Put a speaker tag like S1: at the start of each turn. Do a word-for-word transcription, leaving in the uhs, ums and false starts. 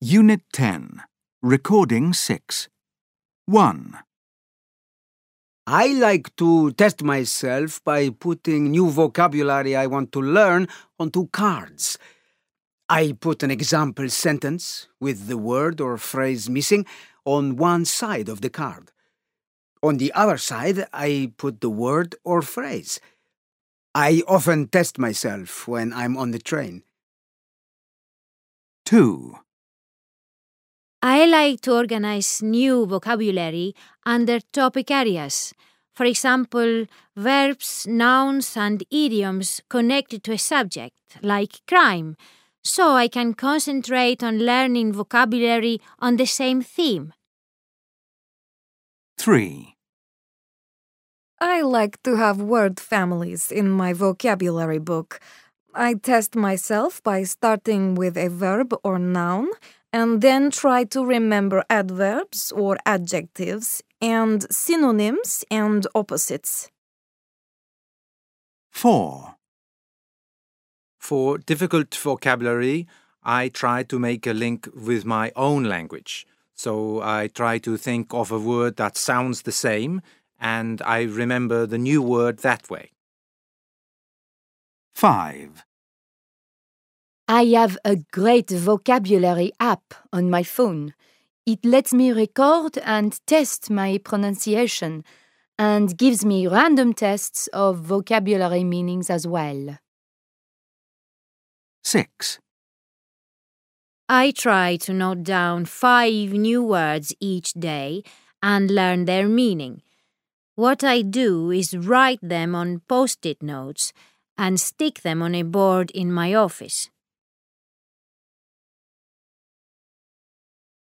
S1: Unit ten. Recording six. one.
S2: I like to test myself by putting new vocabulary I want to learn onto cards. I put an example sentence with the word or phrase missing on one side of the card. On the other side, I put the word or phrase. I often test myself when I'm on the train.
S1: two.
S3: I like to organize new vocabulary under topic areas. For example, verbs, nouns, and idioms connected to a subject, like crime, so I can concentrate on learning vocabulary on the same theme.
S1: three.
S4: I like to have word families in my vocabulary book. I test myself by starting with a verb or noun and then try to remember adverbs or adjectives and synonyms and opposites.
S1: four.
S5: For difficult vocabulary, I try to make a link with my own language. So I try to think of a word that sounds the same, and I remember the new word that way.
S1: five.
S6: I have a great vocabulary app on my phone. It lets me record and test my pronunciation and gives me random tests of vocabulary meanings as well.
S1: six.
S3: I try to note down five new words each day and learn their meaning. What I do is write them on post-it notes and stick them on a board in my office.